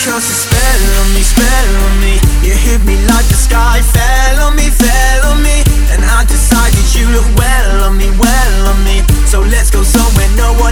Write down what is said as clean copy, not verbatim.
cast a spell on me. You hit me like the sky fell on me, fell on me. And I decided you look well on me, well on me. So let's go somewhere no one